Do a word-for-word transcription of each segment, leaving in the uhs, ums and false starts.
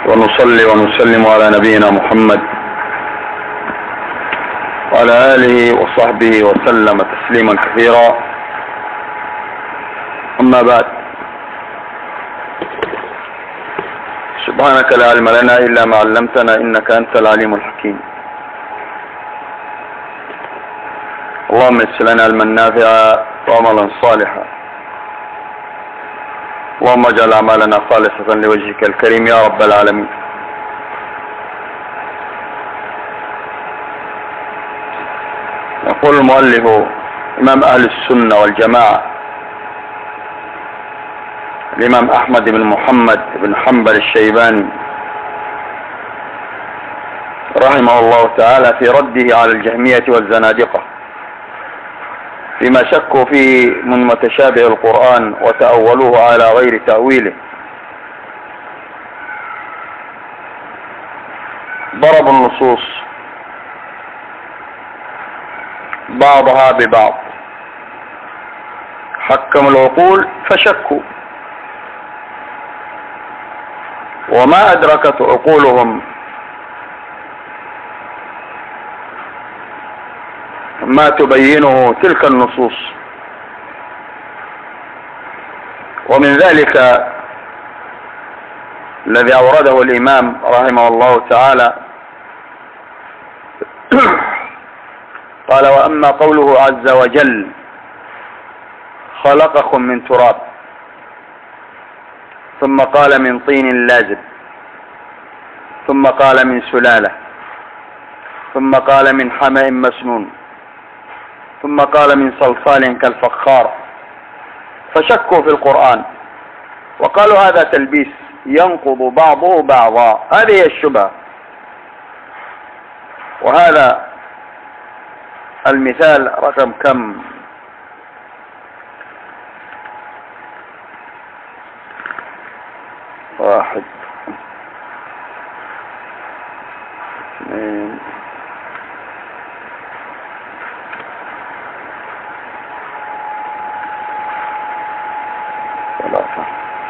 ونصلي ونسلم على نبينا محمد وعلى آله وصحبه وسلم تسليما كثيرا. أما بعد، سبحانك لا علم لنا إلا ما علمتنا إنك أنت العليم الحكيم. اللهم يسر لنا علما نافعا وعملا صالحا. اللهم اجعل أعمالنا خالصة لوجهك الكريم يا رب العالمين. يقول المؤلف إمام أهل السنة والجماعة الإمام أحمد بن محمد بن حنبل الشيباني رحمه الله تعالى في رده على الجهمية والزنادقة فيما شكوا فيه من متشابه القرآن وتأولوه على غير تأويله. ضربوا النصوص بعضها ببعض، حكموا العقول فشكوا، وما أدركت عقولهم ما تبينه تلك النصوص. ومن ذلك الذي أورده الإمام رحمه الله تعالى قال: وأما قوله عز وجل خلقكم من تراب ثم قال من طين لازب ثم قال من سلالة ثم قال من حمأ مسنون ثم قال من صلصال كالفخار، فشكوا في القرآن وقالوا هذا تلبيس ينقض بعضه بعضا. هذه هي الشبهة. وهذا المثال رقم كم؟ واحد اثنين ثلاثة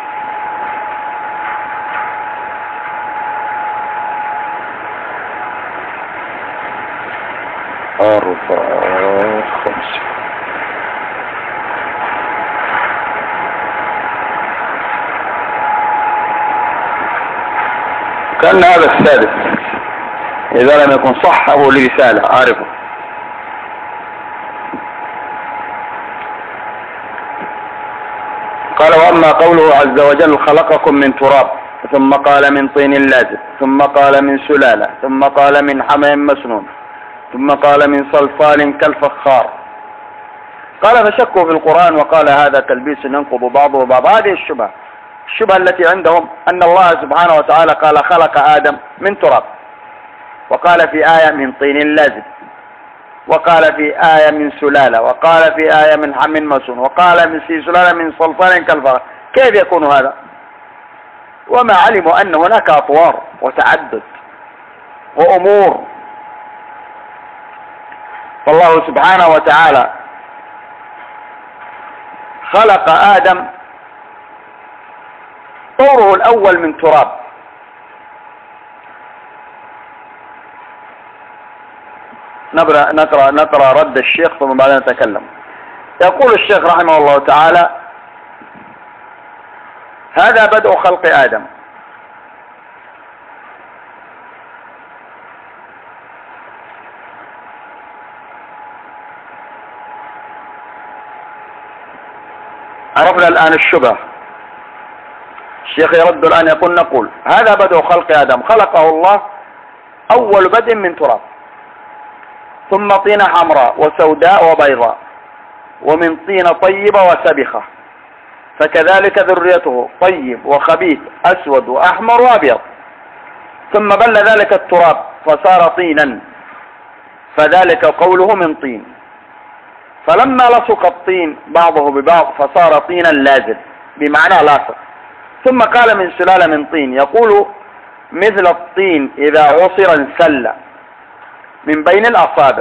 أربعة خمسة. كان هذا السادس إذا لم يكن صح أو لرسالة أعرفه. قال: وأما قوله عز وجل خلقكم من تراب ثم قال من طين لازب ثم قال من سلالة ثم قال من حمأ مسنون ثم قال من صلصال كالفخار، قال فشكوا في القرآن وقال هذا تلبيس ينقض بعضه بعض. هذه الشبهة الشبهة التي عندهم أن الله سبحانه وتعالى قال خلق آدم من تراب، وقال في آية من طين لازب، وقال في آية من سلالة، وقال في آية من حمأ مسنون، وقال من في سلالة من صلصال كالفخار. كيف يكون هذا؟ وما علموا أن هناك أطوار وتعدد وأمور. فالله سبحانه وتعالى خلق آدم طوره الأول من تراب، نقرأ نقرأ نقرأ رد الشيخ ثم بعدين نتكلم. يقول الشيخ رحمه الله تعالى: هذا بدء خلق آدم. عرفنا الآن الشبهة. الشيخ يرد الآن يقول: نقول هذا بدء خلق آدم، خلقه الله أول بدء من تراب، ثم طينة حمراء وسوداء وبيضاء، ومن طينة طيبة وسبخة، فكذلك ذريته طيب وخبيث أسود وأحمر وأبيض، ثم بل ذلك التراب فصار طينا، فذلك قوله من طين، فلما لصق الطين بعضه ببعض فصار طينا لازب بمعنى لاصق، ثم قال من سلالة من طين، يقول مثل الطين إذا عصر انسل من بين الأصابع،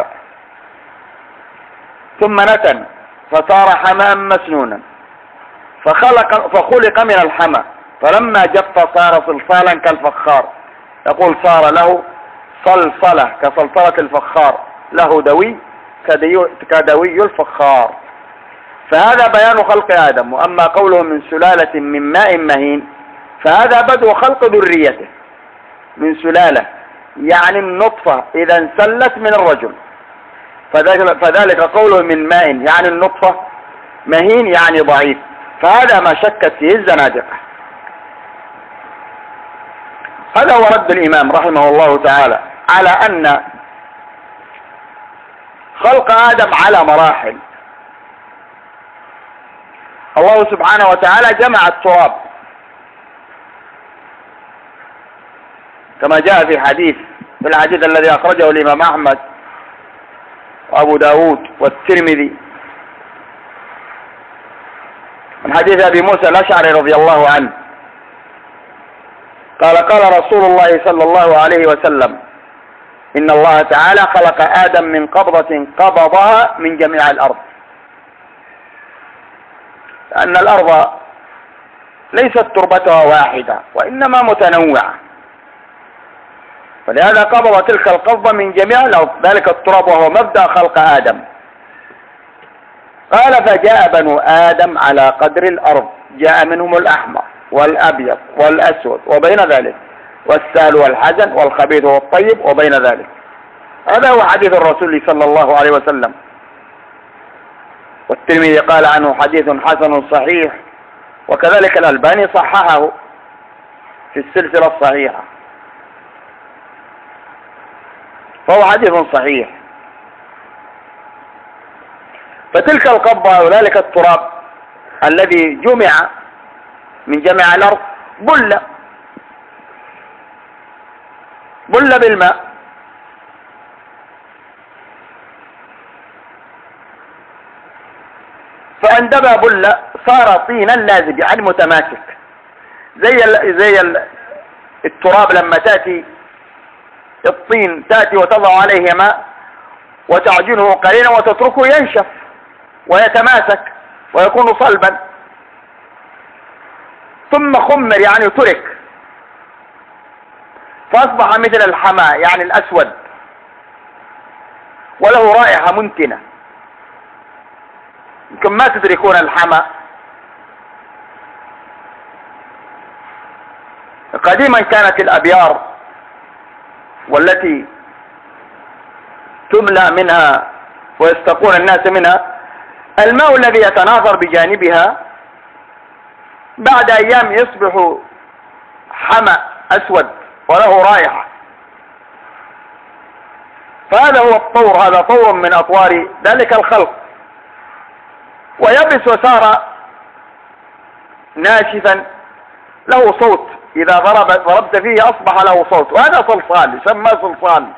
ثم نتن فصار حماء مسنونا، فخلق فخلق من الحمى فلما جف صار صلصالا كالفخار. يقول صار له صلصلة كصلصلة الفخار، له دوي كدوي الفخار. فهذا بيان خلق آدم. وأما قوله من سلالة من ماء مهين فهذا بدء خلق ذريته من سلالة، يعني النطفة إذا انسلت من الرجل، فذلك قوله من ماء يعني النطفة، مهين يعني ضعيف. فهذا ما شكت فيه الزنادقة. هذا هو رد الإمام رحمه الله تعالى على أن خلق آدم على مراحل. الله سبحانه وتعالى جمع التراب كما جاء في حديث في الحديث الذي أخرجه الإمام أحمد وأبو داود والترمذي من حديث أبي موسى الأشعري رضي الله عنه قال قال رسول الله صلى الله عليه وسلم إن الله تعالى خلق آدم من قبضة قبضها من جميع الأرض، لأن الأرض ليست تربتها واحدة وإنما متنوعة، فلهذا قبض تلك القبضة من جميع الأرض، ذلك التراب وهو مبدأ خلق آدم. قال فجاء بنو آدم على قدر الأرض، جاء منهم الأحمر والأبيض والأسود وبين ذلك، والسهل والحزن والخبيث والطيب وبين ذلك. هذا هو حديث الرسول صلى الله عليه وسلم. والترمذي قال عنه حديث حسن صحيح، وكذلك الألباني صححه في السلسلة الصحيحة، فهو حديث صحيح. فتلك القبضة وذلك التراب الذي جمع من جميع الأرض بل بل بالماء، فعندما بل صار طينا لازب يعني متماسك، زي ال زي ال التراب لما تأتي الطين تأتي وتضع عليه ماء وتعجنه قليلا وتتركه ينشف ويتماسك ويكون صلبا، ثم خمر يعني ترك فأصبح مثل الحماء يعني الأسود، وله رائحة منتنة، يمكن ما تدركون الحماء. قديما كانت الأبيار والتي تملأ منها ويستقون الناس منها الماء الذي يتناثر بجانبها بعد أيام يصبح حمأ أسود وله رائحة. فهذا هو الطور، هذا طور من أطوار ذلك الخلق، ويبس وصار ناشفا له صوت، إذا ضرب ضربت فيه أصبح له صوت، وهذا صلصال يسمى صلصال.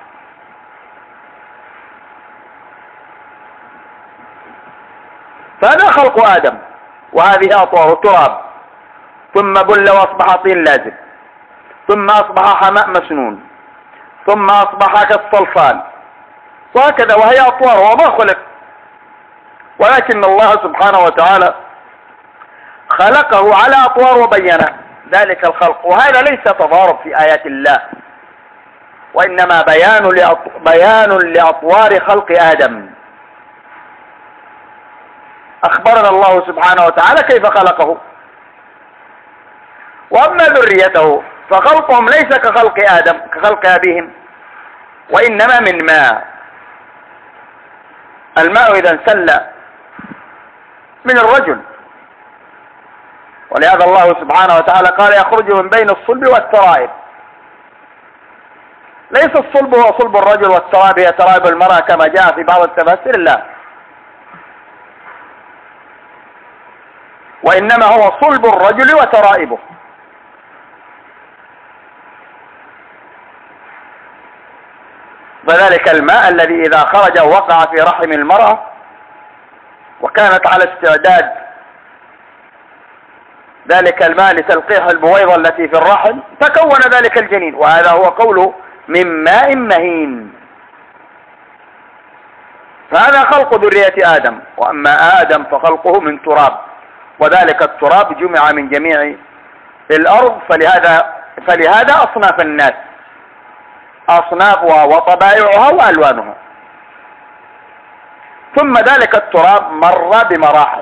فهذا خلق آدم، وهذه أطوار التراب، ثم بل وأصبح طين لازب، ثم أصبح حماء مسنون، ثم أصبح كالصلصال، وهكذا وهي أطوار وما خلق. ولكن الله سبحانه وتعالى خلقه على أطوار وبين ذلك الخلق، وهذا ليس تضارب في آيات الله، وإنما بيان لأط... بيان لأطوار خلق آدم. أخبرنا الله سبحانه وتعالى كيف خلقه. وأما ذريته فخلقهم ليس كخلق آدم كخلق أبيهم، وإنما من ماء. الماء إذا انسل من الرجل، ولهذا الله سبحانه وتعالى قال يخرج من بين الصلب والترائب. ليس الصلب هو صلب الرجل والترائب هي ترائب المرأة كما جاء في بعض التفاسير، لا، وإنما هو صلب الرجل وترائبه. فذلك الماء الذي إذا خرج وقع في رحم المرأة وكانت على استعداد ذلك الماء لتلقيح البويضة التي في الرحم تكون ذلك الجنين، وهذا هو قوله من ماء مهين. فهذا خلق ذرية آدم. وأما آدم فخلقه من تراب، وذلك التراب جمع من جميع الأرض. فلهذا فلهذا أصناف الناس، أصنافها وطبائعها وألوانها. ثم ذلك التراب مر بمراحل،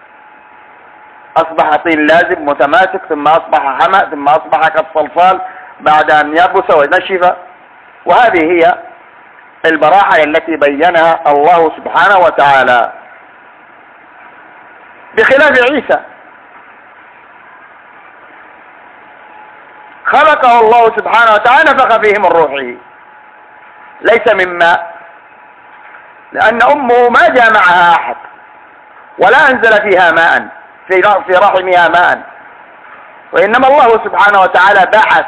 أصبح طين لازب متماسك، ثم أصبح حمأ، ثم أصبح كالصلصال بعد أن يبس ونشف. وهذه هي المراحل التي بينها الله سبحانه وتعالى، بخلاف عيسى خلقه الله سبحانه وتعالى نفخ فيه من روحه، ليس من ماء، لأن أمه ما جاء معها أحد ولا أنزل فيها ماء في رحمها ماء، وإنما الله سبحانه وتعالى بعث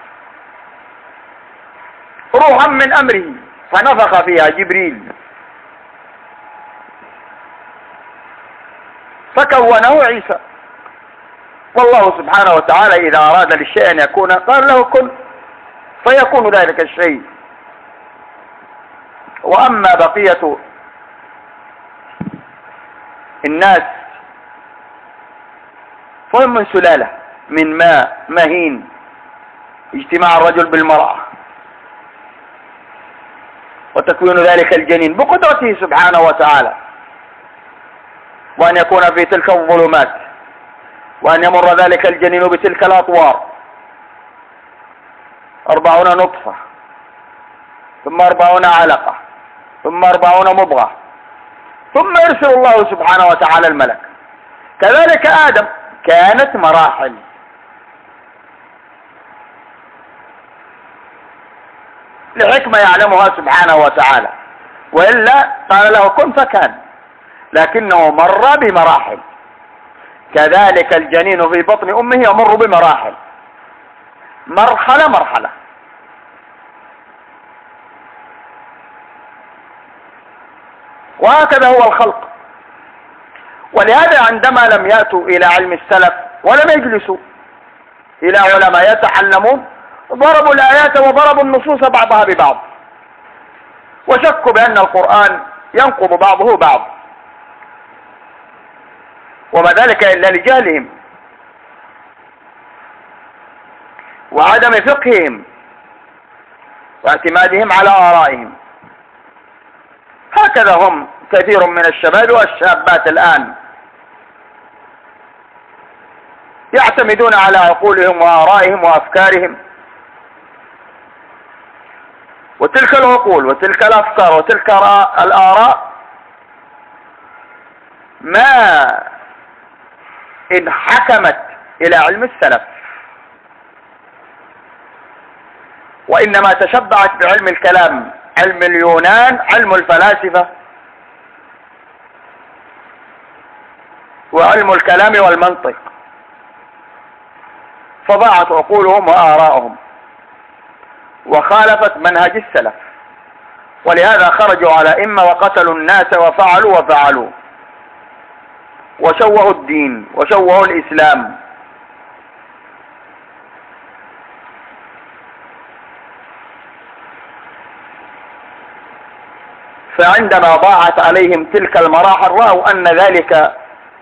روحا من أمره فنفخ فيها جبريل فكونه عيسى. والله سبحانه وتعالى إذا أراد للشيء أن يكون قال له كن فيكون ذلك الشيء. وأما بقية الناس فهم من سلالة من ماء مهين، اجتماع الرجل بالمرأة وتكوين ذلك الجنين بقدرته سبحانه وتعالى، وأن يكون في تلك الظلمات، وأن يمر ذلك الجنين بتلك الأطوار، أربعون نطفة ثم أربعون علقة ثم أربعون مضغة ثم يرسل الله سبحانه وتعالى الملك. كذلك آدم كانت مراحل، لحكمة يعلمها سبحانه وتعالى، وإلا قال له كن فكان، لكنه مر بمراحل. كذلك الجنين في بطن أمه يمر بمراحل، مرحلة مرحلة. وهكذا هو الخلق. ولهذا عندما لم يأتوا إلى علم السلف ولم يجلسوا إلى علماء يتعلمون، ضربوا الآيات وضربوا النصوص بعضها ببعض، وشكوا بأن القرآن ينقض بعضه بعض، وما ذلك إلا لجهلهم وعدم فقههم واعتمادهم على آرائهم. هكذا هم كثير من الشباب والشابات الآن يعتمدون على عقولهم وآرائهم وأفكارهم، وتلك العقول وتلك الأفكار وتلك الآراء ما إن حكمت إلى علم السلف، وإنما تشبعت بعلم الكلام، علم اليونان، علم الفلاسفة، وعلم الكلام والمنطق، فضاعت عقولهم وآراءهم وخالفت منهج السلف. ولهذا خرجوا على إمة وقتلوا الناس وفعلوا وفعلوا وشوهوا الدين وشوهوا الإسلام. فعندما ضاعت عليهم تلك المراحل رأوا أن ذلك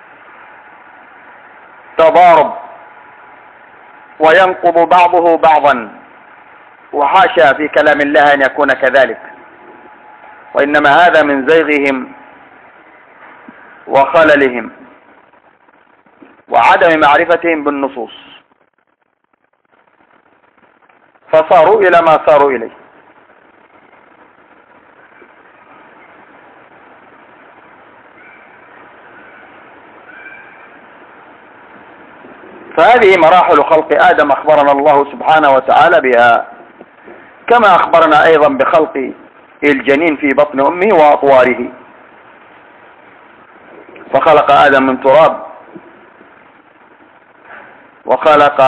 تضارب وينقض بعضه بعضا، وحاشا في كلام الله أن يكون كذلك، وإنما هذا من زيغهم وخللهم وعدم معرفتهم بالنصوص، فصاروا إلى ما صاروا إليه. فهذه مراحل خلق آدم أخبرنا الله سبحانه وتعالى بها، كما أخبرنا أيضا بخلق الجنين في بطن أمه وأطواره. فخلق آدم من تراب، وخلق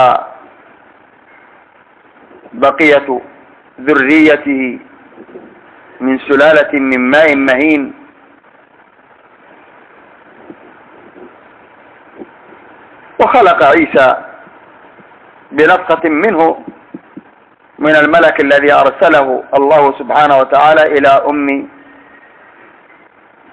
بقية ذريته من سلالة من ماء مهين، وخلق عيسى بنفخة منه من الملك الذي أرسله الله سبحانه وتعالى إلى أم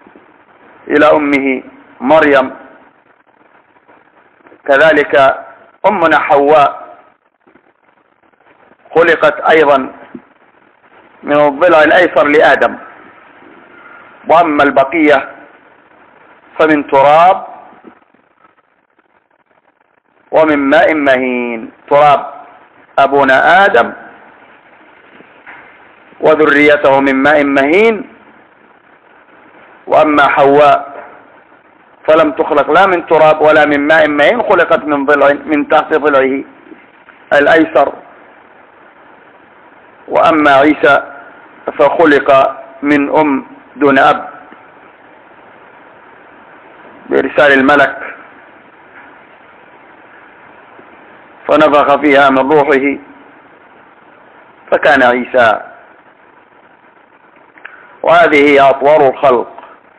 إلى أمه مريم. كذلك أمنا حواء خلقت أيضا من الضلع الأيسر لآدم، وأما البقية فمن تراب ومن ماء مهين. تراب أبونا آدم وذريته من ماء مهين، وأما حواء فلم تخلق لا من تراب ولا من ماء مهين، خلقت من ضلع من تحت ضلعه الأيسر. وأما عيسى فخلق من أم دون أب بإرسال الملك فنفخ فيها من روحه فكان عيسى. وهذه هي أطوار الخلق.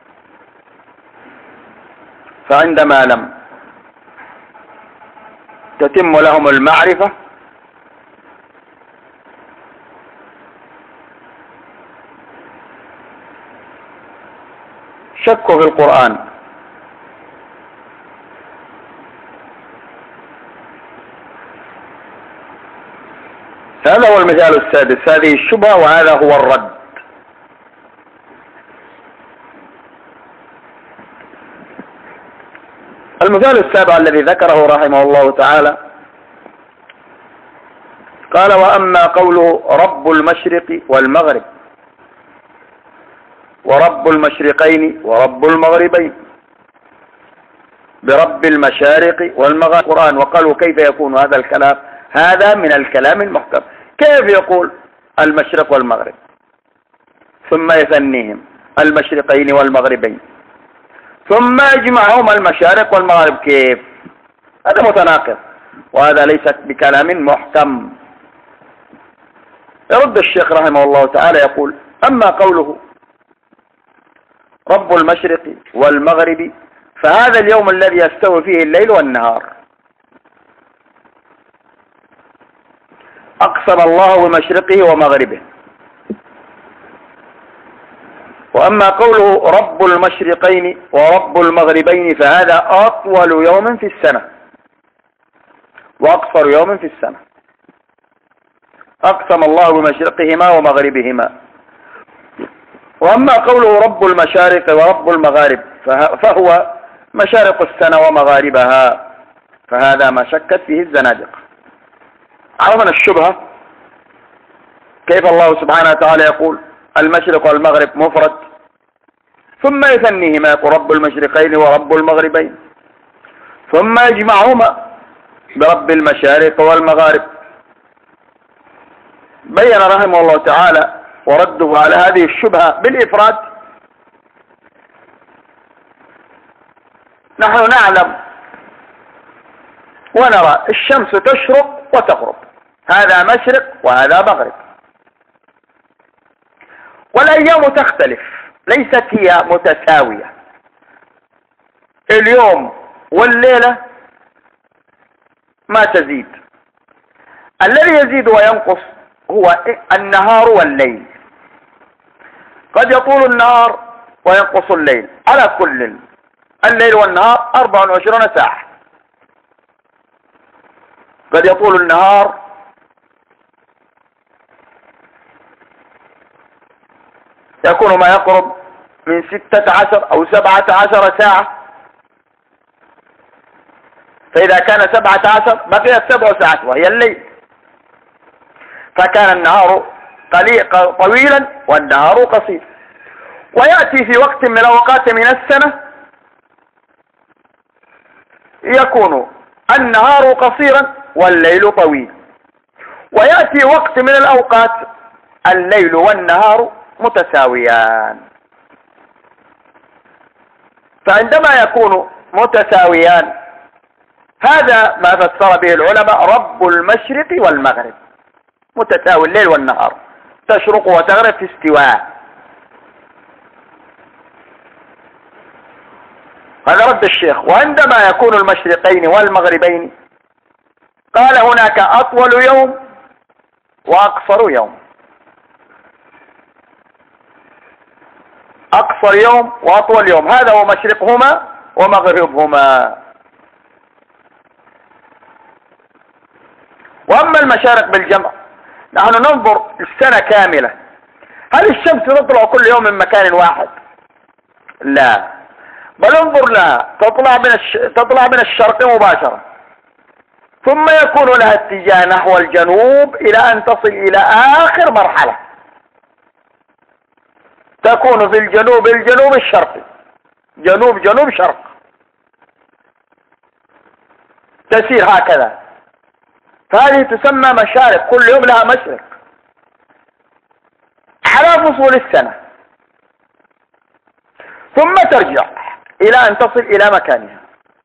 فعندما لم تتم لهم المعرفة شكوا في القرآن. هذا هو المثال السادس، هذه الشبهة وهذا هو الرد. المثال السابع الذي ذكره رحمه الله تعالى قال: وأما قوله رب المشرق والمغرب ورب المشرقين ورب المغربين برب المشارق والمغارب القرآن. وقالوا كيف يكون هذا الكلام؟ هذا من الكلام المحكم. كيف يقول المشرق والمغرب ثم يثنيهم المشرقين والمغربين ثم يجمعهم المشارق والمغارب؟ كيف؟ هذا متناقض وهذا ليس بكلام محكم. يرد الشيخ رحمه الله تعالى يقول: أما قوله رب المشرق والمغرب فهذا اليوم الذي يستوي فيه الليل والنهار. أقسم الله بمشرقه ومغربه. وأما قوله رب المشرقين ورب المغربين فهذا أطول يوم في السنة وأقصر يوم في السنة. أقسم الله بمشرقهما ومغربهما. وأما قوله رب المشارق ورب المغارب فهو مشارق السنة ومغاربها، فهذا ما شكت فيه الزنادقة. عرفنا الشبهة كيف الله سبحانه وتعالى يقول المشرق والمغرب مفرد ثم يثنيهما يقول رب المشرقين ورب المغربين ثم يجمعهما برب المشارق والمغارب. بين رحمه الله تعالى ورده على هذه الشبهة بالإفراد. نحن نعلم ونرى الشمس تشرق وتغرب، هذا مشرق وهذا مغرب، والأيام تختلف ليست هي متساوية. اليوم والليلة ما تزيد، الذي يزيد وينقص هو النهار والليل. قد يطول النهار وينقص الليل، على كل الليل والنهار أربع وعشرون ساعة. قد يطول النهار يكون ما يقرب من ستة عشر أو سبعة عشر ساعة، فإذا كان سبعة عشر بقيت سبع ساعات وهي الليل، فكان النهار طويلا والنهار قصير. ويأتي في وقت من الأوقات من السنة يكون النهار قصيرا والليل طويل، ويأتي وقت من الأوقات الليل والنهار متساويان. فعندما يكون متساويان هذا ما فسر به العلماء رب المشرق والمغرب، متساوي الليل والنهار، تشرق وتغرب في استواء. هذا رد الشيخ. وعندما يكون المشرقين والمغربين قال هناك أطول يوم وأقصر يوم. أقصر يوم وأطول يوم، هذا هو مشرقهما ومغربهما. واما المشارق بالجمع نحن ننظر السنة كاملة. هل الشمس تطلع كل يوم من مكان واحد؟ لا، بل انظر لها تطلع من الش... تطلع من الشرق مباشرة، ثم يكون لها اتجاه نحو الجنوب الى ان تصل الى اخر مرحلة تكون في الجنوب الجنوب الشرقي، جنوب جنوب شرق، تسير هكذا. فهذه تسمى مشارق، كل يوم لها مشرق على فصول السنة، ثم ترجع الى ان تصل الى مكانها.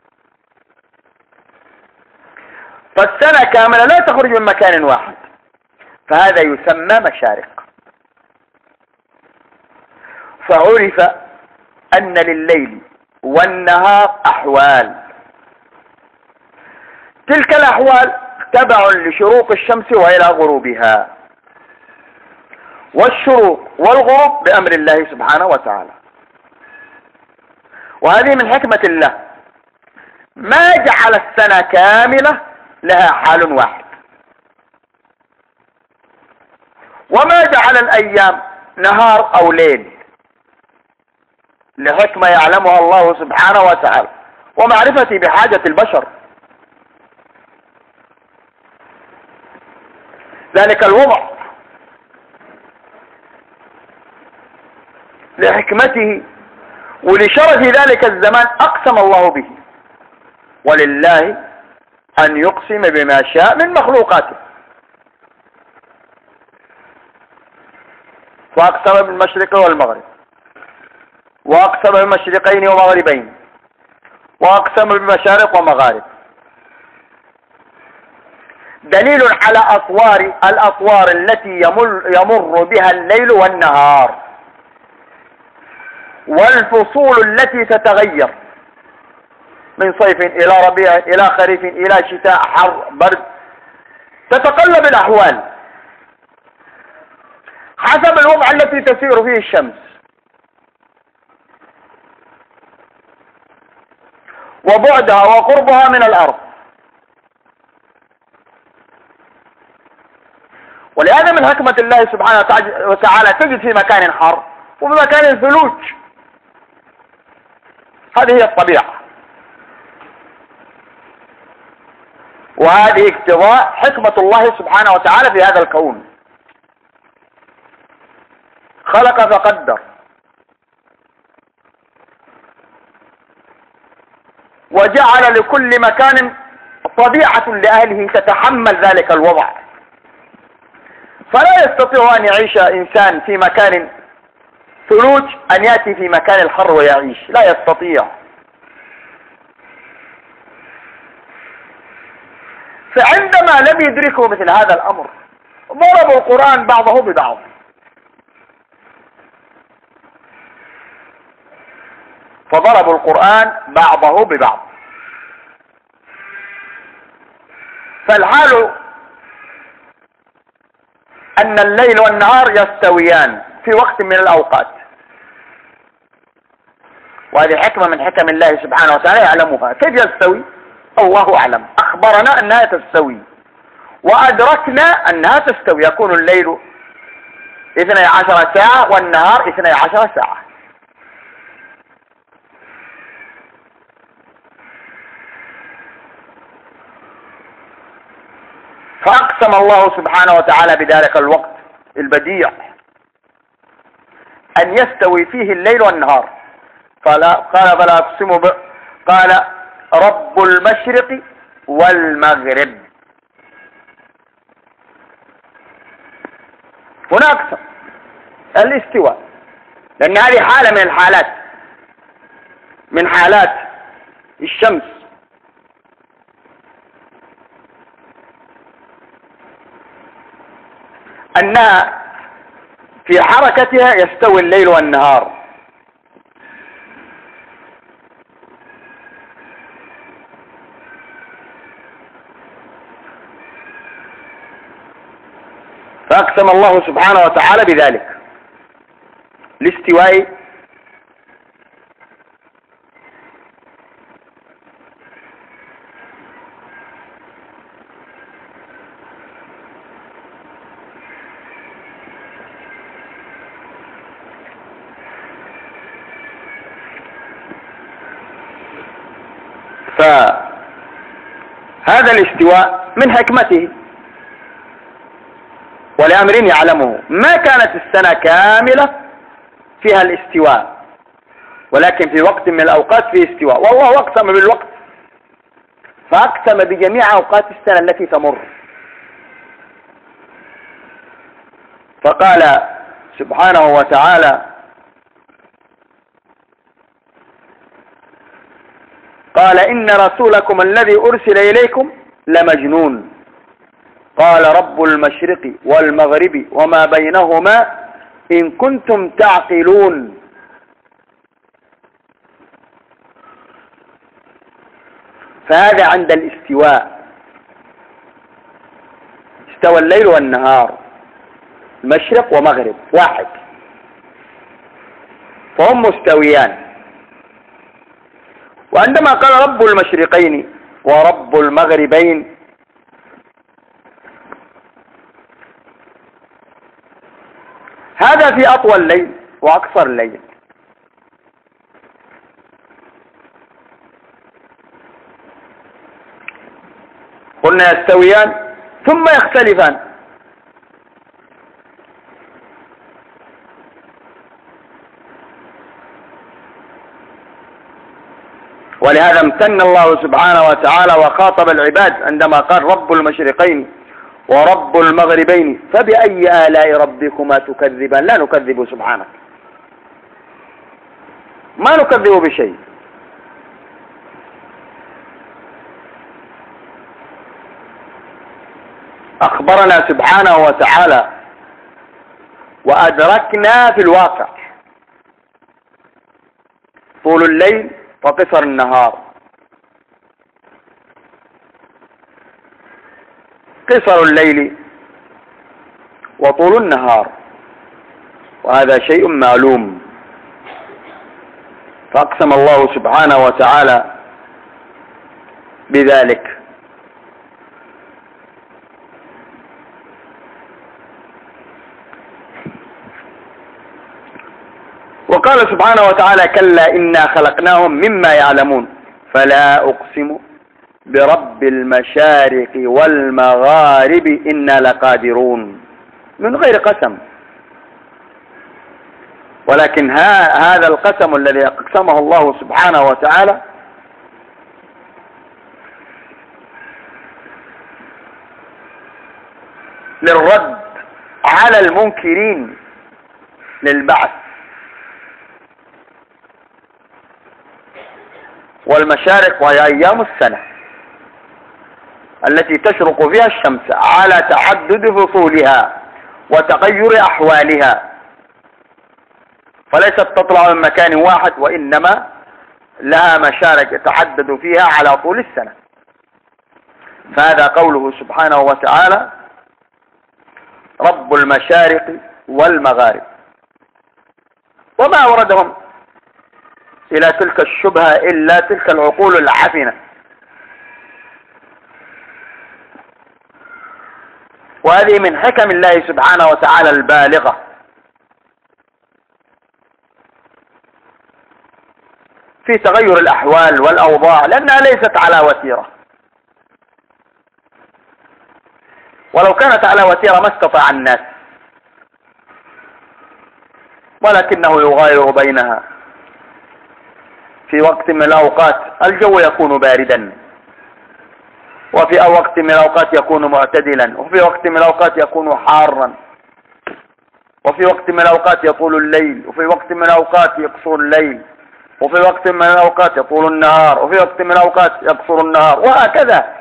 فالسنة كاملة لا تخرج من مكان واحد، فهذا يسمى مشارق. فعرف ان لليل والنهار احوال، تلك الاحوال تبع لشروق الشمس والى غروبها، والشروق والغروب بامر الله سبحانه وتعالى. وهذه من حكمة الله، ما جعل السنة كاملة لها حال واحد، وما جعل الايام نهار او ليل، لحكمة يعلمها الله سبحانه وتعالى ومعرفتي بحاجة البشر. ذلك الوضع لحكمته ولشرف ذلك الزمان أقسم الله به، ولله أن يقسم بما شاء من مخلوقاته. فأقسم بالمشرق والمغرب، وأقسم بالمشرقين ومغربين، وأقسم بالمشارق ومغارب، دليل على أطوار الأطوار التي يمر, يمر بها الليل والنهار، والفصول التي تتغير من صيف إلى ربيع إلى خريف إلى شتاء حر برد، تتقلب الأحوال حسب الوضع التي تسير فيه الشمس وبعدها وقربها من الأرض. ولهذا من حكمة الله سبحانه وتعالى تجد في مكان حار وفي مكان ثلوج، هذه هي الطبيعة، وهذه اقتضاء حكمة الله سبحانه وتعالى في هذا الكون. خلق فقدر، وجعل لكل مكان طبيعة لأهله تتحمل ذلك الوضع. فلا يستطيع أن يعيش إنسان في مكان ثلوج أن يأتي في مكان الحر ويعيش، لا يستطيع. فعندما لم يدركوا مثل هذا الأمر ضربوا القرآن بعضه ببعض، فضربوا القرآن بعضه ببعض. فالحال أن الليل والنهار يستويان في وقت من الأوقات، وهذه حكمة من حكم الله سبحانه وتعالى يعلمها. كيف يستوي؟ الله أعلم. أخبرنا أنها تستوي وأدركنا أنها تستوي، يكون الليل اثني عشر ساعة والنهار اثني عشر ساعة. فأقسم الله سبحانه وتعالى بذلك الوقت البديع أن يستوي فيه الليل والنهار. قال قال فلا أقسم ب... قال رب المشرق والمغرب. هنا أقسم الاستواء، لأن هذه حالة من الحالات من حالات الشمس، أنها في حركتها يستوي الليل والنهار. فأقسم الله سبحانه وتعالى بذلك لاستواء فهذا الاستواء من حكمته ولأمر يعلمه. ما كانت السنة كاملة فيها الاستواء، ولكن في وقت من الأوقات فيه استواء، والله أقسم بالوقت فأقسم بجميع أوقات السنة التي تمر. فقال سبحانه وتعالى: قال إن رسولكم الذي أرسل إليكم لمجنون، قال رب المشرق والمغرب وما بينهما إن كنتم تعقلون. فهذا عند الاستواء، استوى الليل والنهار، مشرق ومغرب واحد، فهم مستويان. وعندما قال رب المشرقين ورب المغربين، هذا في أطول الليل وأقصر الليل. قلنا يستويان ثم يختلفان. ولهذا امتن الله سبحانه وتعالى وخاطب العباد عندما قال رب المشرقين ورب المغربين فبأي آلاء ربكما تكذبان. لا نكذب سبحانك، ما نكذب بشيء. أخبرنا سبحانه وتعالى وأدركنا في الواقع طول الليل وقصر النهار. قصر الليل وطول النهار، وهذا شيء معلوم. فأقسم الله سبحانه وتعالى بذلك. وقال سبحانه وتعالى: كلا إنا خلقناهم مما يعلمون فلا أقسم برب المشارق والمغارب إنا لقادرون، من غير قسم، ولكن ها هذا القسم الذي أقسمه الله سبحانه وتعالى للرد على المنكرين للبعث. والمشارق وهي أيام السنة التي تشرق فيها الشمس على تعدد فصولها وتغير أحوالها، فليست تطلع من مكان واحد، وإنما لها مشارق يتعدد فيها على طول السنة. فهذا قوله سبحانه وتعالى رب المشارق والمغارب. وما أوردهم إلى تلك الشبهة إلا تلك العقول العفنة. وهذه من حكم الله سبحانه وتعالى البالغة في تغير الأحوال والأوضاع، لأنها ليست على وتيرة، ولو كانت على وتيرة ما استطاع الناس، ولكنه يغاير بينها. في وقت من الأوقات الجو يكون باردا، وفي وقت من الأوقات يكون معتدلا، وفي وقت من الأوقات يكون حارا، وفي وقت من الأوقات يطول الليل، وفي وقت من الأوقات يقصر الليل، وفي وقت من الأوقات يطول النهار، وفي وقت من الأوقات يقصر النهار، وهكذا.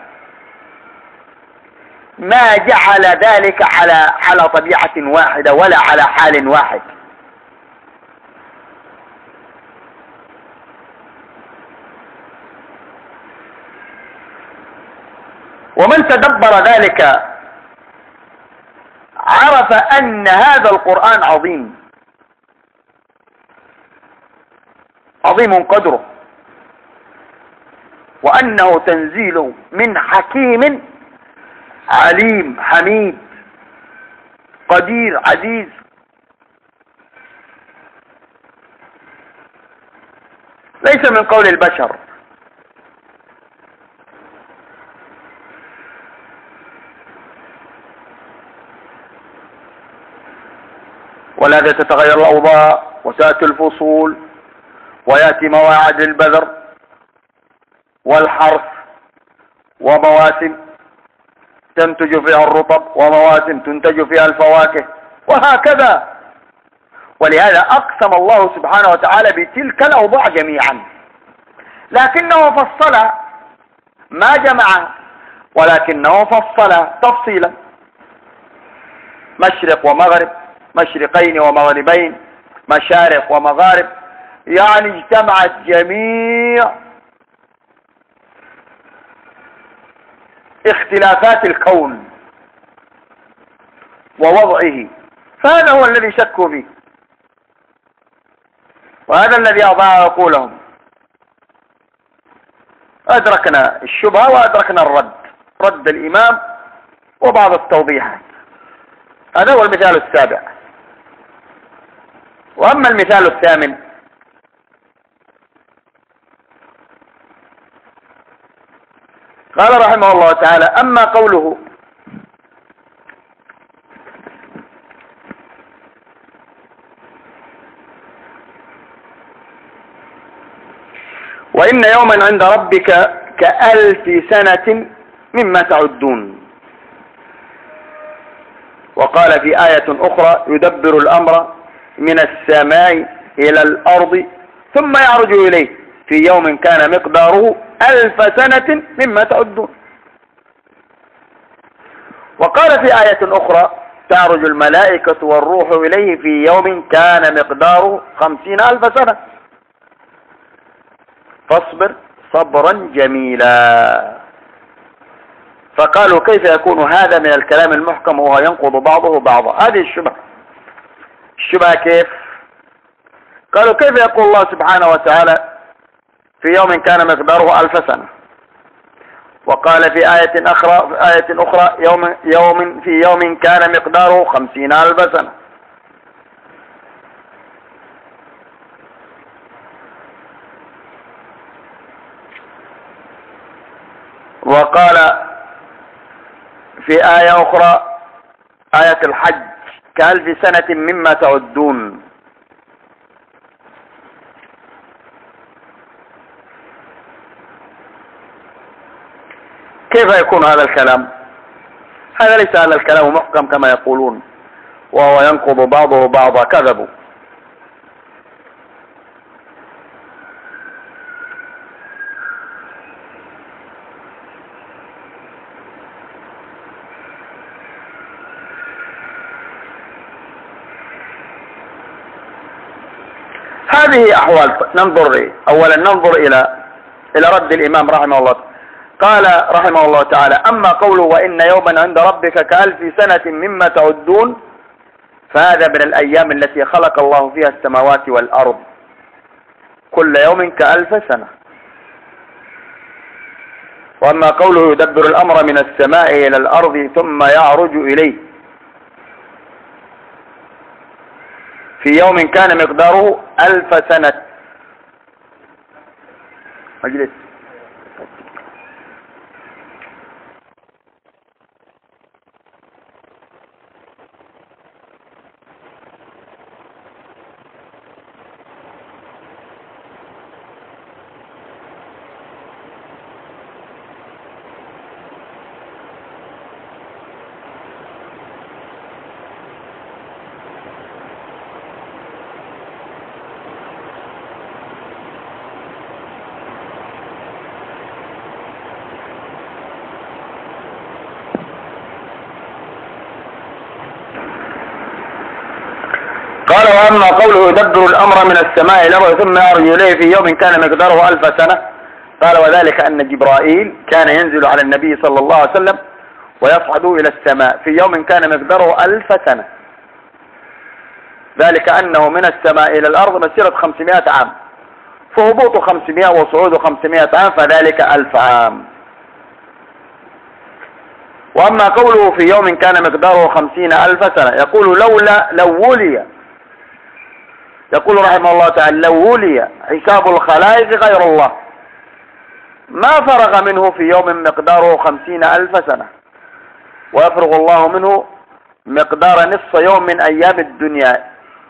ما جعل ذلك على على طبيعة واحدة ولا على حال واحد. ومن تدبر ذلك عرف أن هذا القرآن عظيم، عظيم قدره، وأنه تنزيل من حكيم عليم حميد قدير عزيز. ليس من قول البشر، ولهذا تتغير الأوضاع وتأتي الفصول ويأتي مواعيد البذر والحرث ومواسم تنتج فيها الرطب ومواسم تنتج فيها الفواكه وهكذا. ولهذا أقسم الله سبحانه وتعالى بتلك الأوضاع جميعا، لكنه فصل ما جمع، ولكنه فصل تفصيلا، مشرق ومغرب، مشرقين ومغربين، مشارق ومغارب، يعني اجتمعت جميع اختلافات الكون ووضعه. فهذا هو الذي شكوا فيه، وهذا الذي أضاع عقولهم. أدركنا الشبهة وأدركنا الرد، رد الإمام وبعض التوضيحات. هذا هو المثال السابع. وأما المثال الثامن قال رحمه الله تعالى: أما قوله وإن يوما عند ربك كألف سنة مما تعدون. وقال في آية أخرى: يدبر الأمر من السماء إلى الأرض ثم يعرج إليه في يوم كان مقداره ألف سنة مما تعدون. وقال في آية أخرى: تعرج الملائكة والروح إليه في يوم كان مقداره خمسين ألف سنة فاصبر صبرا جميلا. فقالوا: كيف يكون هذا من الكلام المحكم وهو ينقض بعضه بعضا؟ هذه الشبهة. الشبهة كيف؟ قالوا: كيف يقول الله سبحانه وتعالى في يوم كان مقداره ألف سنة، وقال في آية أخرى في آية أخرى يوم يوم في يوم كان مقداره خمسين ألف سنة؟ وقال في آية أخرى آية الحج: كألف سنة مما تعدون. كيف يكون هذا الكلام؟ هذا ليس هذا الكلام محكم كما يقولون، وهو ينقض بعضه بعضا. كذبوا. هذه أحوال. ننظر أولا ننظر إلى إلى رد الإمام رحمه الله. قال رحمه الله تعالى: أما قوله وإن يوما عند ربك كألف سنة مما تعدون، فهذا من الأيام التي خلق الله فيها السماوات والأرض، كل يوم كألف سنة. وأما قوله يدبر الأمر من السماء إلى الأرض ثم يعرج إليه في يوم كان مقداره ألف سنة. مجلس. قال: وأما قوله يدبر الأمر من السماء إلى الأرض ثم يعرج إليه في يوم كان مقداره ألف سنة، قال: وذلك أن جبرائيل كان ينزل على النبي صلى الله عليه وسلم ويصعد إلى السماء في يوم كان مقداره ألف سنة، ذلك أنه من السماء إلى الأرض مسيرة خمسمائة عام، فهبوط خمسمائة وصعود خمسمائة عام، فذلك ألف عام. وأما قوله في يوم كان مقداره خمسين ألف سنة، يقول لولا لو ولي يقول رحمه الله تعالى: لو ولي حساب الخلائق غير الله ما فرغ منه في يوم مقداره خمسين ألف سنة، ويفرغ الله منه مقدار نصف يوم من أيام الدنيا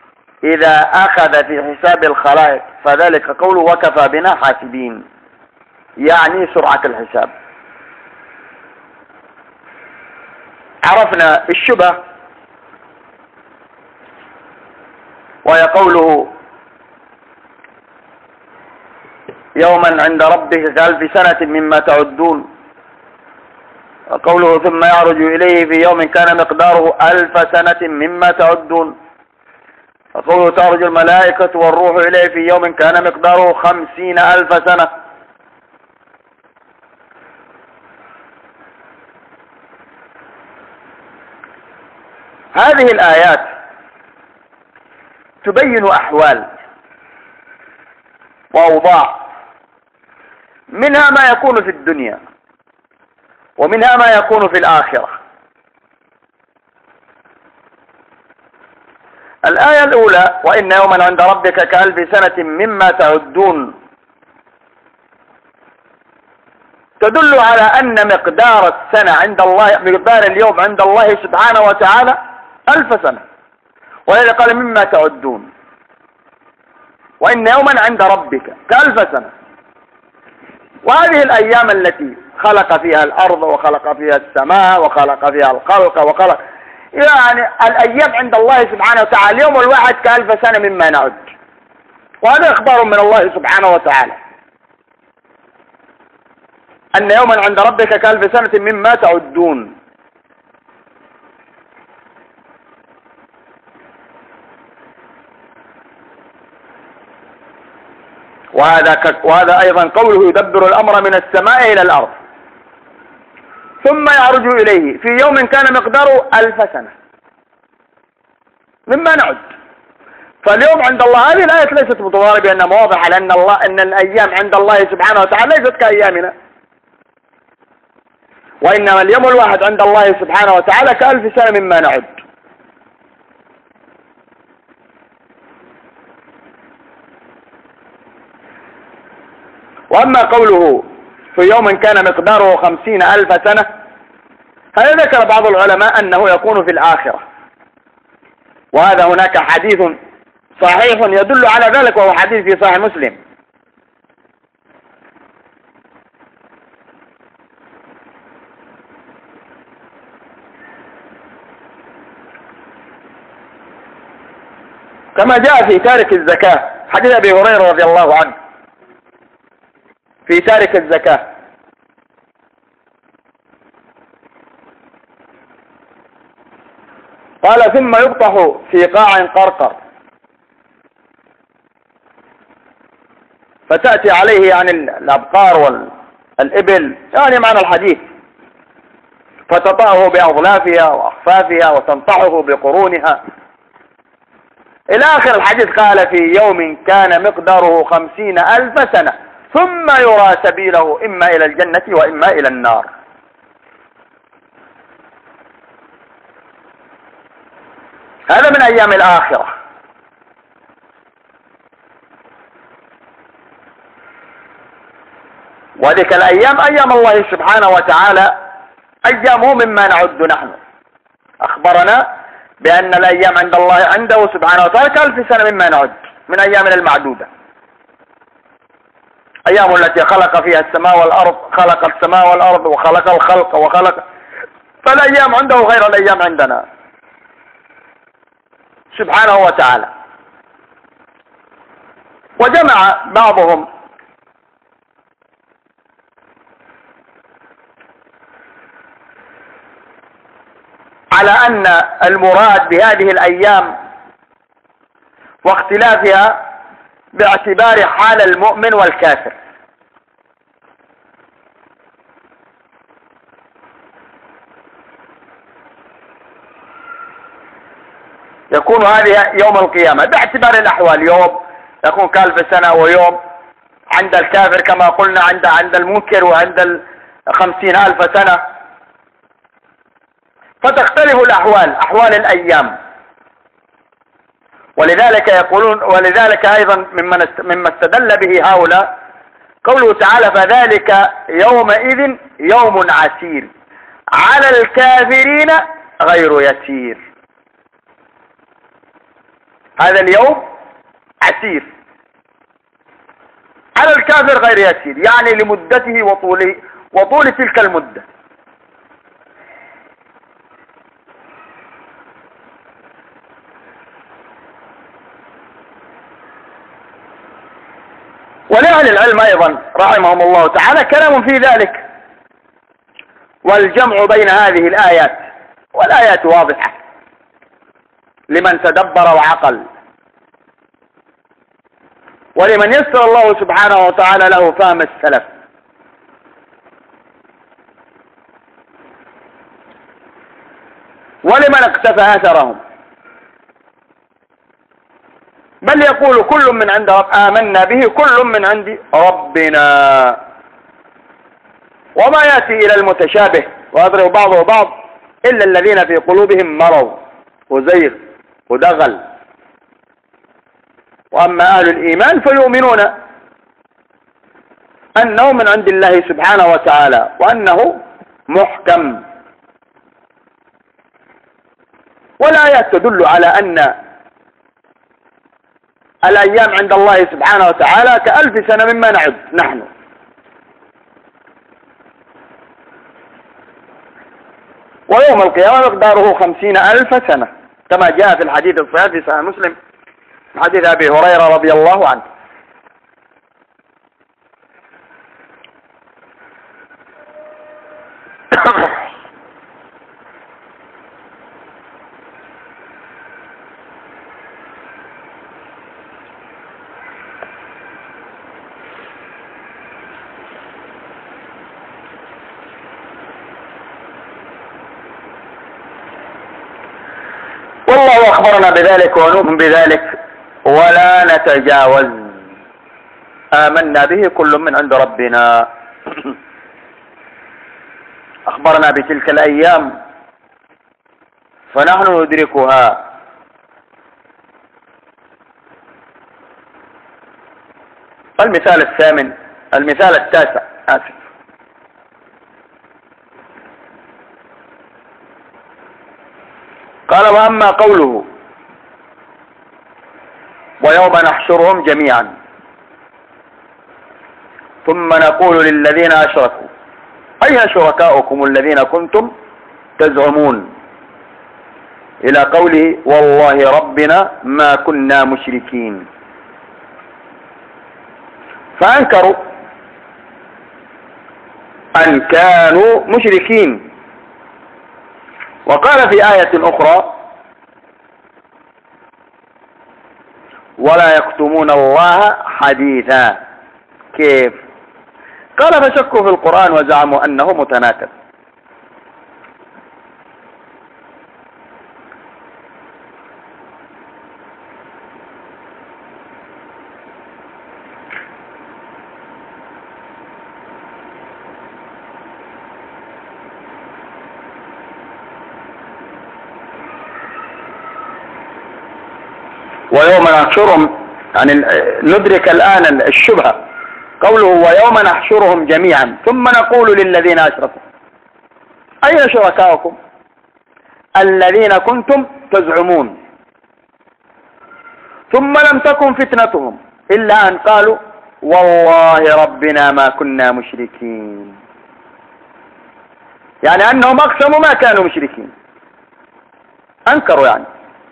إذا أخذ في حساب الخلائق فذلك قوله وكفى بنا حاسبين، يعني سرعة الحساب. عرفنا الشبه وهي قوله يوما عند ربك كألف سنة مما تعدون، وقوله ثم يعرج إليه في يوم كان مقداره ألف سنة مما تعدون، وقوله تعرج الملائكة والروح إليه في يوم كان مقداره خمسين ألف سنة. هذه الآيات تبين أحوال وأوضاع، منها ما يكون في الدنيا ومنها ما يكون في الآخرة. الآية الأولى وإن يوما عند ربك كألف سنة مما تعدون تدل على أن مقدار السنة عند الله، مقدار اليوم عند الله سبحانه وتعالى ألف سنة، ولذا قال مما تعدون، وإن يوما عند ربك كألف سنة. وهذه الأيام التي خلق فيها الأرض وخلق فيها السماء وخلق فيها الخلق وخلق، يعني الأيام عند الله سبحانه وتعالى اليوم الواحد كألف سنة مما نعد، وهذا إخبار من الله سبحانه وتعالى أن يوما عند ربك كألف سنة مما تعدون. وهذا ك... وهذا أيضا قوله يدبر الأمر من السماء إلى الأرض ثم يعرج إليه في يوم كان مقداره ألف سنة مما نعد. فاليوم عند الله هذه الآية ليست متضاربة، إنما واضحة، لأن الله أن الأيام عند الله سبحانه وتعالى ليست كأيامنا، وإنما اليوم الواحد عند الله سبحانه وتعالى كألف سنة مما نعد. وأما قوله في يوم كان مقداره خمسين ألف سنة، هذا ذكر بعض العلماء أنه يكون في الآخرة، وهذا هناك حديث صحيح يدل على ذلك، وهو حديث في صحيح مسلم. كما جاء في تارك الزكاة، حديث أبي هريرة رضي الله عنه في تارك الزكاة، قال ثم يبطح في قاع قرقر فتأتي عليه يعني الأبقار والإبل، يعني معنى الحديث، فتطأه بأظلافها وأخفافها وتنطحه بقرونها إلى آخر الحديث. قال في يوم كان مقداره خمسين ألف سنة ثم يرى سبيله إما إلى الجنة وإما إلى النار. هذا من أيام الآخرة. وذلك الأيام أيام الله سبحانه وتعالى أيامه مما نعد نحن. أخبرنا بأن الأيام عند الله عنده سبحانه وتعالى كألف سنة مما نعد من أيامنا المعدودة، أيام التي خلق فيها السماء والأرض، خلق السماء والأرض وخلق الخلق وخلق، فالأيام عنده غير الأيام عندنا سبحانه وتعالى. وجمع بعضهم على أن المراد بهذه الأيام واختلافها باعتبار حال المؤمن والكافر. يكون هذه يوم القيامة باعتبار الأحوال، يوم يكون كألف سنة، ويوم عند الكافر كما قلنا عند عند المنكر وعند خمسين ألف سنة، فتختلف الأحوال، أحوال الأيام. ولذلك يقولون، ولذلك أيضا مما استدل به هؤلاء قوله تعالى فذلك يومئذ يوم عسير على الكافرين غير يسير. هذا اليوم عسير، على الكافر غير يسير، يعني لمدته وطول وطول تلك المدة. ولأهل العلم أيضا رحمهم الله تعالى كلام في ذلك، والجمع بين هذه الآيات، والآيات واضحة لمن تدبر وعقل، ولمن يسر الله سبحانه وتعالى له فهم السلف. ولمن اقتفى أثرهم، بل يقول كل من عند رب آمنا به كل من عند ربنا، وما يأتي إلى المتشابه ويضرب بعضه بعض إلا الذين في قلوبهم مرض وزيغ ودغل. وأما أهل الإيمان فيؤمنون أنه من عند الله سبحانه وتعالى، وأنه محكم. والآيات تدل على أن الأيام عند الله سبحانه وتعالى كألف سنة مما نعد نحن. ويوم القيامة مقداره خمسين ألف سنة، كما جاء في الحديث الصحيح في صحيح مسلم حديث أبي هريرة رضي الله عنه. والله أخبرنا بذلك ونؤمن بذلك ولا نتجاوز. آمنا به كل من عند ربنا. أخبرنا بتلك الأيام فنحن ندركها. المثال الثامن المثال التاسع آسف. قال: وأما قوله ويوم نحشرهم جميعا ثم نقول للذين أشركوا أين شركاؤكم الذين كنتم تزعمون، إلى قوله والله ربنا ما كنا مشركين، فأنكروا أن كانوا مشركين. وقال في آية أخرى: ولا يكتمون الله حديثا. كيف؟ قال: فشكوا في القرآن وزعموا أنه متناكب. ويوم نحشرهم، يعني ندرك الآن الشبهة. قوله ويوم نحشرهم جميعا ثم نقول للذين أشركوا أين شركاؤكم الذين كنتم تزعمون، ثم لم تكن فتنتهم إلا أن قالوا والله ربنا ما كنا مشركين، يعني أنهم أقسموا ما كانوا مشركين، أنكروا يعني.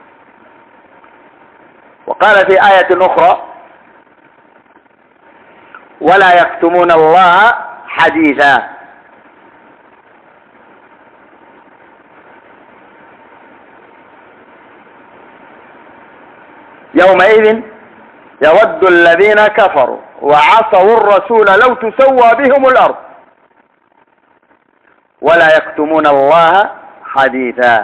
وقال في آية أخرى: ولا يكتمون الله حديثا. يومئذ يود الذين كفروا وعصوا الرسول لو تسوى بهم الأرض ولا يكتمون الله حديثا.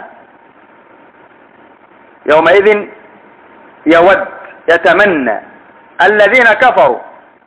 يومئذ يود يتمنى الذين كفروا،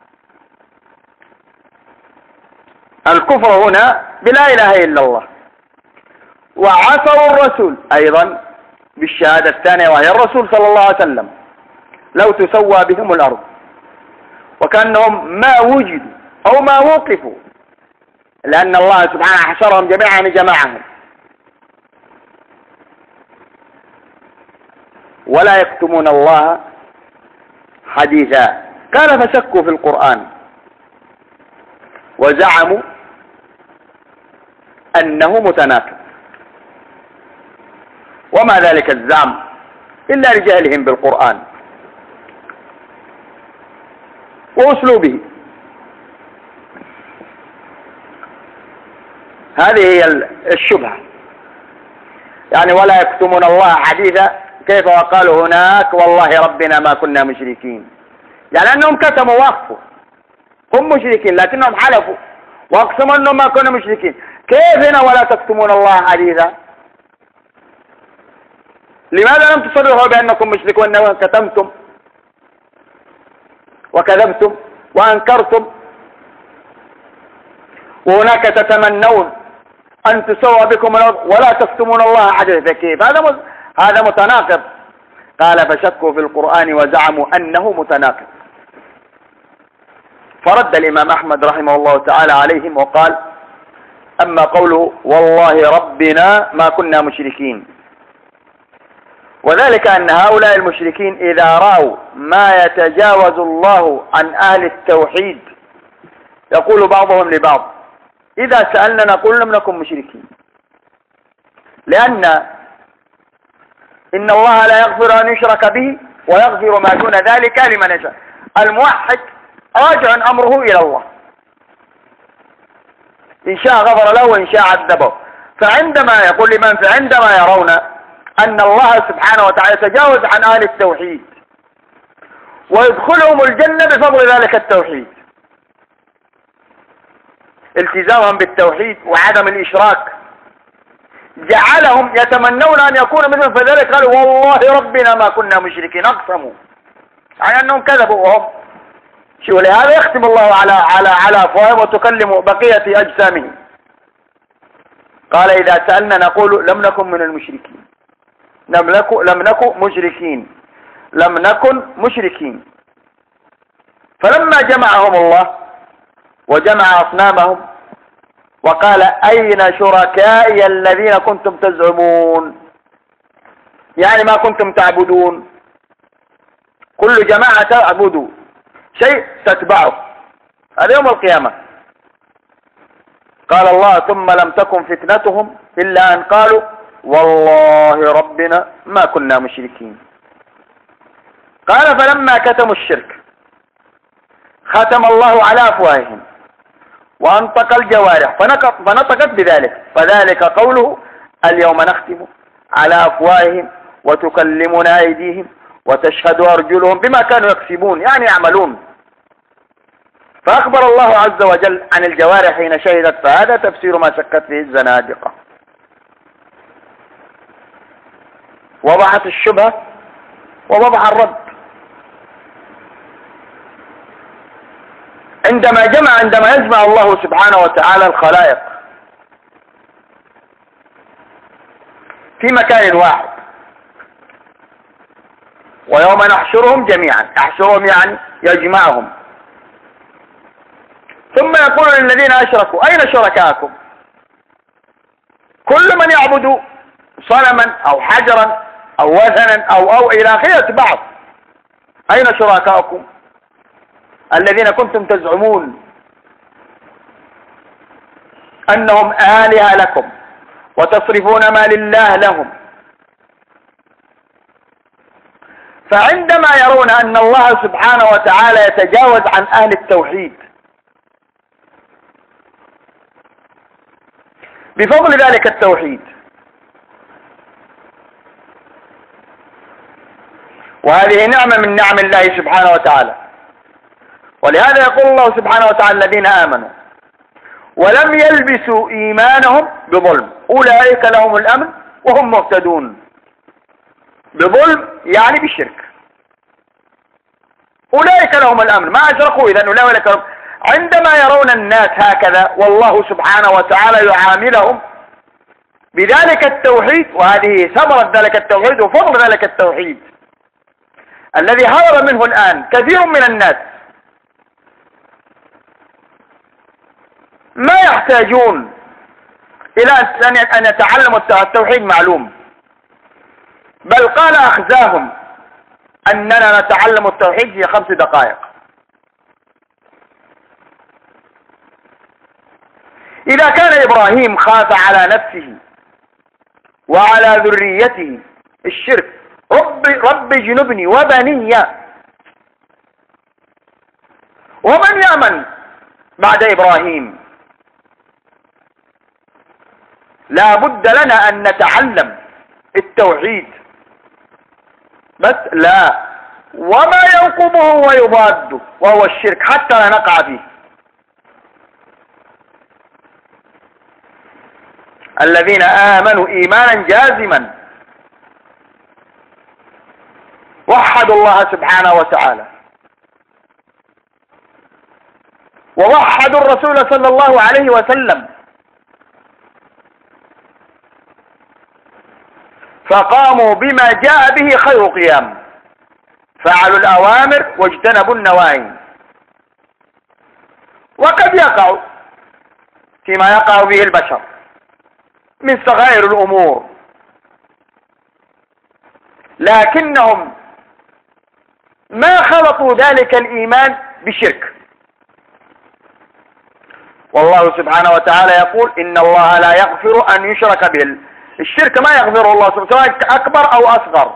الكفر هنا بلا إله إلا الله، وعصوا الرسول أيضا بالشهادة الثانية وهي الرسول صلى الله عليه وسلم، لو تسوى بهم الأرض، وكأنهم ما وجدوا أو ما وقفوا، لأن الله سبحانه حشرهم جميعا جماعهم. ولا يكتمون الله حديثا. قال فشكوا في القرآن وزعموا أنه متناقض، وما ذلك الزعم إلا لجهلهم بالقرآن وأسلوبه. هذه هي الشبهة، يعني ولا يكتمون الله حديثا، كيف وقالوا هناك والله ربنا ما كنا مشركين، يعني أنهم كتموا وأخفوا، هم مشركين لكنهم حلفوا واقسموا أنهم ما كنا مشركين. كيف هنا ولا تكتمون الله حديثا؟ لماذا لم تصرحوا بأنكم مشركون وأن كتمتم وكذبتم وأنكرتم، وهناك تتمنون أن تسوى بكم الأرض ولا تكتمون الله حديثا؟ كيف هذا؟ هذا متناقض. قال فشكوا في القرآن وزعموا أنه متناقض. فرد الإمام أحمد رحمه الله تعالى عليهم وقال: أما قوله والله ربنا ما كنا مشركين، وذلك أن هؤلاء المشركين إذا رأوا ما يتجاوز الله عن أهل التوحيد يقول بعضهم لبعض: إذا سألنا نقول لم نكن مشركين، لأن إن الله لا يغفر أن يشرك به ويغفر ما دون ذلك لمن يشاء. الموحد راجع أمره إلى الله، إن شاء غفر له وإن شاء عذبه. فعندما يقول لمن فعندما يرون أن الله سبحانه وتعالى يتجاوز عن أهل التوحيد ويدخلهم الجنة بفضل ذلك التوحيد، التزامهم بالتوحيد وعدم الإشراك جعلهم يتمنون أن يكون مثل، فذلك قالوا والله ربنا ما كنا مشركين، أقسموا يعني أنهم كذبوا وهم شو. لهذا يختم الله على على على أفواههم وتكلم بقية أجسامهم. قال إذا سألنا نقول لم نكن من المشركين، لم نكن لم نكن مشركين لم نكن مشركين. فلما جمعهم الله وجمع أصنامهم وقال أين شركائي الذين كنتم تزعمون، يعني ما كنتم تعبدون، كل جماعة تعبدوا شيء تتبعه، هذا يوم القيامة. قال الله ثم لم تكن فتنتهم إلا أن قالوا والله ربنا ما كنا مشركين. قال فلما كتموا الشرك ختم الله على أفواههم وأنطق الجوارح فنطقت بذلك، فذلك قوله اليوم نختم على أفواههم وتكلمنا أيديهم وتشهد أرجلهم بما كانوا يكسبون، يعني يعملون. فأخبر الله عز وجل عن الجوارح حين شهدت، فهذا تفسير ما شكت فيه الزنادقة. وضحت الشبهة ووضح الرد. عندما جمع عندما يجمع الله سبحانه وتعالى الخلائق في مكان واحد، ويوم نحشرهم جميعا، يحشرهم يعني يجمعهم، ثم يقول للذين أشركوا أين شركاءكم؟ كل من يعبد صنما أو حجرا أو وثنا أو أو إلى آخره بعض، أين شركاءكم الذين كنتم تزعمون أنهم آلهة لكم وتصرفون ما لله لهم؟ فعندما يرون أن الله سبحانه وتعالى يتجاوز عن أهل التوحيد بفضل ذلك التوحيد، وهذه نعمة من نعم الله سبحانه وتعالى. ولهذا يقول الله سبحانه وتعالى الذين آمنوا ولم يلبسوا إيمانهم بظلم أولئك لهم الأمن وهم مهتدون. بظلم يعني بالشرك، أولئك لهم الأمن، ما أشركوا إذن أولئك لهم. عندما يرون الناس هكذا والله سبحانه وتعالى يعاملهم بذلك التوحيد، وهذه ثمرة ذلك التوحيد وفضل ذلك التوحيد الذي هرب منه الآن كثير من الناس، ما يحتاجون إلى أن يتعلموا التوحيد، معلوم بل قال أخزاهم أننا نتعلم التوحيد في خمس دقائق. إذا كان إبراهيم خاف على نفسه وعلى ذريته الشرك، رب رب جنبني وبني، ومن يأمن بعد إبراهيم؟ لا بد لنا أن نتعلم التوحيد بس لا، وما ينقضه ويضاده وهو الشرك حتى لا نقع فيه. الذين آمنوا إيمانا جازما وحدوا الله سبحانه وتعالى ووحدوا الرسول صلى الله عليه وسلم، فقاموا بما جاء به خير قيام، فعلوا الأوامر واجتنبوا النواهي. وقد يقع فيما يقع به البشر من صغائر الأمور، لكنهم ما خلطوا ذلك الإيمان بشرك. والله سبحانه وتعالى يقول إن الله لا يغفر أن يشرك به. الشرك ما يغفره الله سبحانه وتعالى أكبر أو أصغر،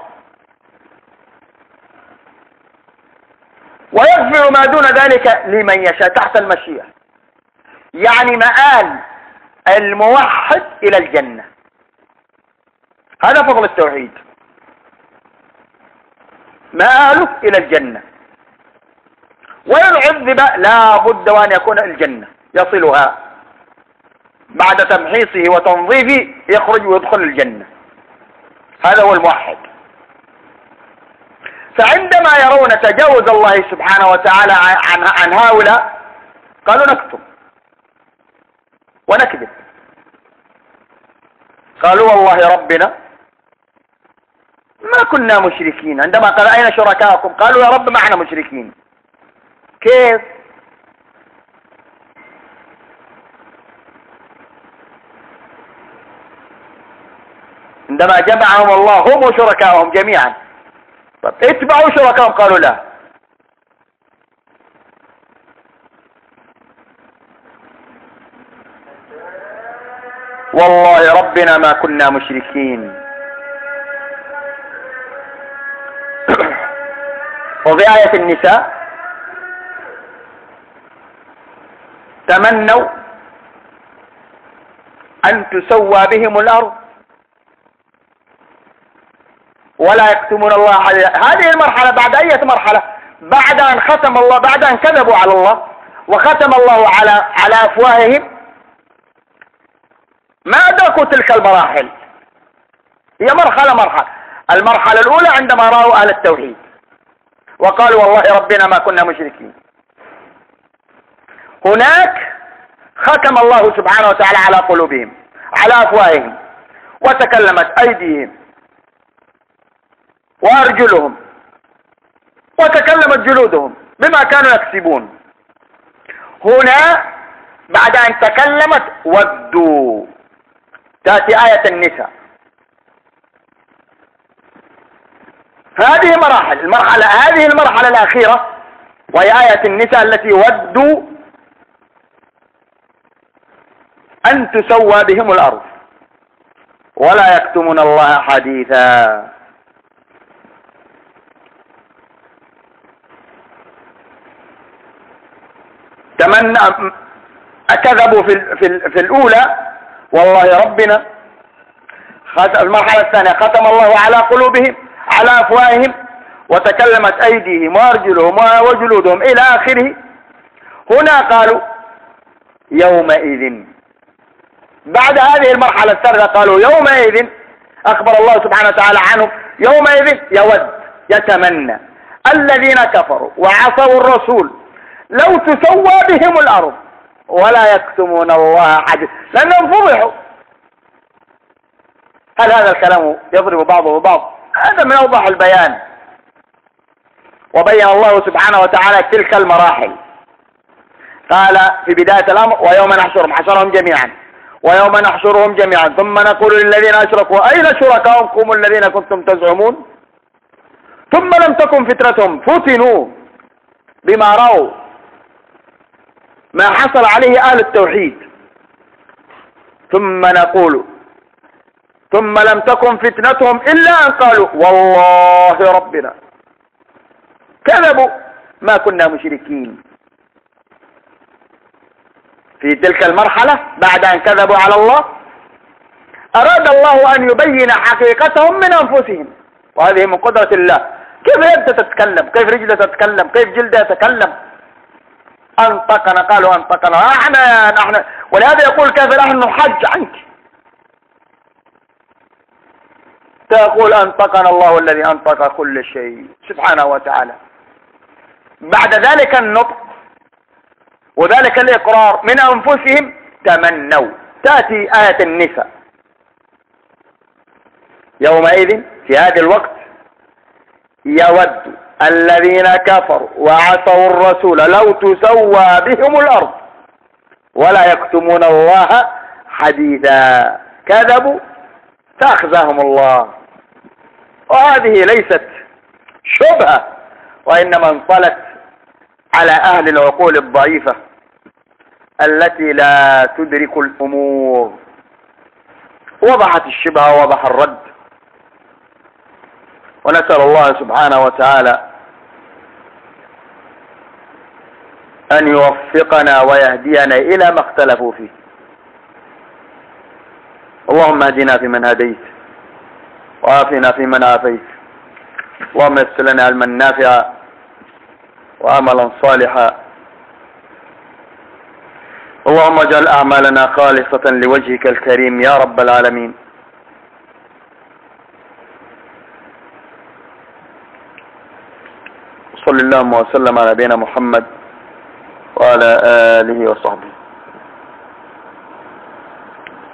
ويغفر ما دون ذلك لمن يشاء تحت المشيئة. يعني مآل الموحد إلى الجنة، هذا فضل التوحيد، مآله إلى الجنة. وإن عذب لا بد وأن يكون الجنة يصلها بعد تمحيصه وتنظيفه، يخرج ويدخل الجنة. هذا هو الموحد. فعندما يرون تجاوز الله سبحانه وتعالى عن, عن هؤلاء قالوا نكتب ونكذب. قالوا والله ربنا ما كنا مشركين. عندما قال أين شركاءكم قالوا يا رب معنا مشركين. كيف؟ عندما جمعهم الله هم وشركائهم جميعا، طب اتبعوا شركائهم قالوا لا. والله ربنا ما كنا مشركين. وفي آية النساء تمنوا أن تسوى بهم الأرض ولا يكتمون الله حديثا. هذه المرحلة بعد أي مرحلة؟ بعد أن ختم الله، بعد أن كذبوا على الله وختم الله على على أفواههم، ما أدركوا تلك المراحل. هي مرحلة مرحلة. المرحلة الأولى عندما رأوا أهل التوحيد وقالوا والله ربنا ما كنا مشركين. هناك ختم الله سبحانه وتعالى على قلوبهم على أفواههم، وتكلمت أيديهم وأرجلهم وتكلمت جلودهم بما كانوا يكسبون. هنا بعد أن تكلمت ودوا، تأتي آية النساء. هذه مراحل. المرحلة هذه المرحلة الأخيرة وهي آية النساء التي ودوا أن تسوى بهم الأرض ولا يكتمون الله حديثا. تمنى أكذبوا في في في الأولى والله ربنا. المرحلة الثانية ختم الله على قلوبهم على أفواههم وتكلمت أيديهم وأرجلهم وجلودهم إلى آخره. هنا قالوا يومئذ. بعد هذه المرحلة الثالثة قالوا يومئذ، أخبر الله سبحانه وتعالى عنهم يومئذ يود يتمنى الذين كفروا وعصوا الرسول لو تسوى بهم الأرض ولا يكتمون الله حديثا، لأنهم فضحوا. هل هذا الكلام يضرب بعضه بعض؟ هذا من أوضح البيان. وبين الله سبحانه وتعالى تلك المراحل. قال في بداية الأمر ويوم نحشرهم، حشرهم جميعا ويوم نحشرهم جميعا ثم نقول للذين أشركوا أين شركاؤكم الذين كنتم تزعمون ثم لم تكن فتنتهم فتنوا بما رأوا ما حصل عليه أهل التوحيد ثم نقول ثم لم تكن فتنتهم إلا أن قالوا والله ربنا كذبوا ما كنا مشركين. في تلك المرحلة بعد أن كذبوا على الله أراد الله أن يبين حقيقتهم من أنفسهم، وهذه من قدرة الله. كيف يد تتكلم، كيف رجل تتكلم، كيف جلد يتكلم. أنطقنا، قالوا أنطقنا احنا نحن، ولهذا يقول كيف نحن نحج عنك، تقول أنطقنا الله الذي أنطق كل شيء سبحانه وتعالى. بعد ذلك النطق وذلك الإقرار من أنفسهم تمنوا. تأتي آية النساء يومئذ في هذا الوقت يود الذين كفروا وعصوا الرسول لو تسوى بهم الأرض ولا يكتمون الله حديثا كذبوا فأخزاهم الله. وهذه ليست شبهة وإنما انطلت على أهل العقول الضعيفة التي لا تدرك الأمور. وضحت الشبهة ووضح الرد، ونسأل الله سبحانه وتعالى أن يوفقنا ويهدينا إلى ما اختلفوا فيه. اللهم اهدنا فيمن هديت وعافنا فيمن عافيت، اللهم يسر لنا علما نافعا وعملا صالحا، اللهم اجعل أعمالنا خالصة لوجهك الكريم يا رب العالمين. صلى الله وسلم على نبينا محمد وعلى آله وصحبه.